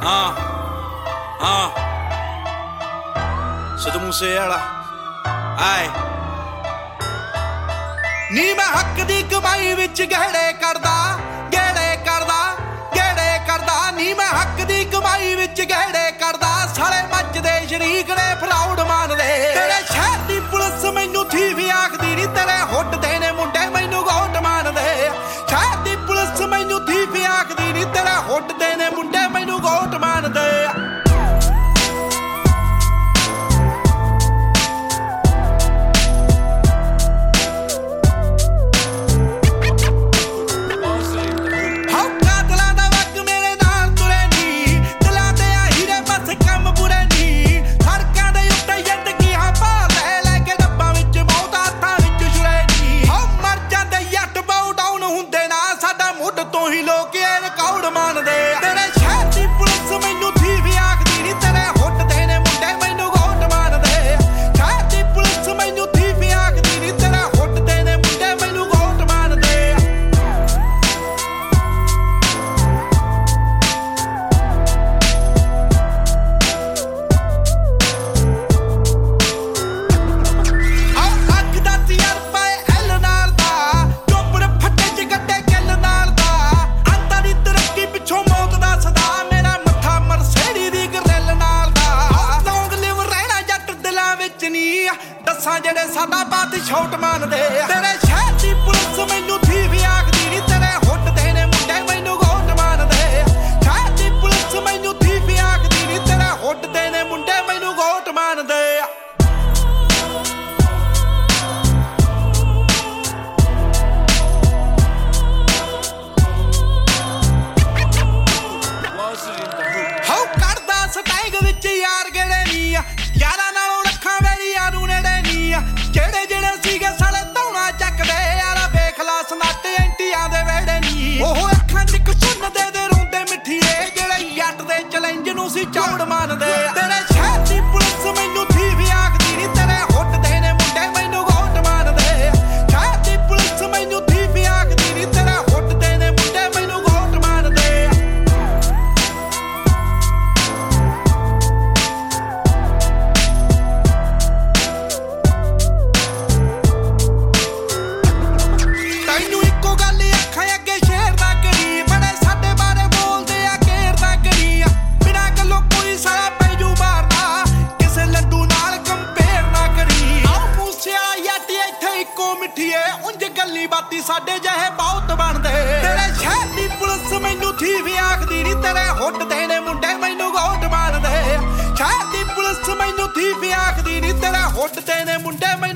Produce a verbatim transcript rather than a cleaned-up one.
ਹਾਂ ਹਾਂ ਸਿੱਧੂ ਮੂਸੇ ਵਾਲਾ ਆਏ ਨੀ ਮੈਂ ਹੱਕ ਦੀ ਕਮਾਈ ਵਿੱਚ ਗਹਿੜੇ ਕਰਦਾ ਗਹਿੜੇ ਕਰਦਾ ਗਹਿੜੇ ਕਰਦਾ ਨੀ ਮੈਂ ਹੱਕ ਦੀ ਕਮਾਈ ਵਿੱਚ ਗਹਿੜੇ ਕਰਦਾ ਸਾਲੇ ਮੱਚਦੇ ਸ਼ਰੀਕ ਨੇ ਫਰਾਉਡ ਮੰਨਦੇ ਤੇਰੇ ਸ਼ਹਿਰ ਦੀ ਪੁਲਿਸ ਮੈਨੂੰ ਥੀ ਵੀ ਆਖਦੀ ਨੀ ਤੇਰੇ ਹੁੱਟ ਦੇ ਨੇ ਮੁੰਡੇ ਮੈਨੂੰ ਗੋਟ ਮੰਨਦੇ ਸ਼ਹਿਰ ਦੀ ਪੁਲਿਸ ਮੈਨੂੰ ਥੀ ਵੀ ਆਖਦੀ ਨੀ ਤੇਰੇ ਹੁੱਟ ਦੇ ਨੇ ਮੁੰਡੇ ਮੈਨੂੰ ਗੋਟ ਮੰਨਦੇ ਦੱਸਾਂ ਜਿਹੜੇ ਸਾਡਾ ਬਾਤ ਛੋਟ ਮੰਨਦੇ ਤੇਰੇ ਸ਼ਹਿਰ ਦੀ ਪੁਲਿਸ ਮੈਨੂੰ ਥੀ ਵੀ ਆਖਦੀ ਨੀ ਤੇਰੇ ਹੁੱਟ ਦੇ ਨੇ ਮੁੰਡੇ ਮੈਨੂੰ ਗੋਟ ਮੰਨਦੇ ਸ਼ਹਿਰ ਦੀ ਪੁਲਿਸ ਮੈਨੂੰ ਥੀ ਵੀ ਆਖਦੀ ਨੀ ਤੇਰੇ ਹੁੱਟ ਦੇ ਨੇ ਮੁੰਡੇ ਮੈਨੂੰ ਗੋਟ ਮੰਨਦੇ ਹਉ ਕੱਢਦਾ ਸਟੈਂਗ ਵਿੱਚ ਯਾਰ ਗੇੜੇ ਨੀ ਯਾਰਾਂ ਨਾਲੋਂ ਰੱਖਾਂ ਵੇਲੀਆਂ ਨੂੰ ਨੇੜੇ ਨੀ ਜਿਹੜੇ ਜਿਹੜੇ ਸੀਗੇ ਸਾਲੇ ਧੌਣਾ ਚੱਕਦੇ ਯਾਰਾ ਵੇਖ ਲਾ ਸਨੱਟ ਐਂਟੀਆਂ ਦੇ ਵੇੜੇ ਨੀ ਉਹ ਅੱਖਾਂ ਚ ਇੱਕ ਸੁਣ ਦੇ ਦੇ ਰੋਂਦੇ ਮਿੱਠੀਏ ਜਿਹੜੇ ਜੱਟ ਦੇ ਚੈਲੰਜ ਨੂੰ ਸੀ ਚੌੜ ਮੰਨਦੇ ਤੇਰੇ ਸ਼ਹਿਰ ਦੀ ਪੁਲਿਸ ਮੈਨੂੰ ਥੀ ਵੀ ਆਖਦੀ ਨੀ ਤੇਰੇ ਹੁੱਟ ਦੇ ਨੇ ਮੁੰਡੇ ਮੈਨੂੰ ਗੋਟ ਮੰਨਦੇ ਸ਼ਹਿਰ ਦੀ ਪੁਲਿਸ ਮੈਨੂੰ ਥੀ ਵੀ ਆਖਦੀ ਨੀ ਤੇਰੇ ਹੁੱਟ ਦੇ ਨੇ ਮੁੰਡੇ ਮੈਨੂੰ ਗੋਟ ਮੰਨਦੇ ਬਾਤੀ ਸਾਡੇ ਜਿਹੇ ਬਹੁਤ ਬਣਦੇ ਤੇਰੇ ਸ਼ਹਿਰ ਦੀ ਪੁਲਿਸ ਮੈਨੂੰ ਥੀ ਵੀ ਆਖਦੀ ਨੀ ਤੇਰੇ ਹੁੱਟ ਦੇ ਨੇ ਮੁੰਡੇ ਮੈਨੂੰ ਗੋਟ ਮੰਨਦੇ ਸ਼ਹਿਰ ਦੀ ਪੁਲਿਸ ਮੈਨੂੰ ਥੀ ਵੀ ਆਖਦੀ ਨੀ ਤੇਰੇ ਹੁੱਟ ਦੇ ਨੇ ਮੁੰਡੇ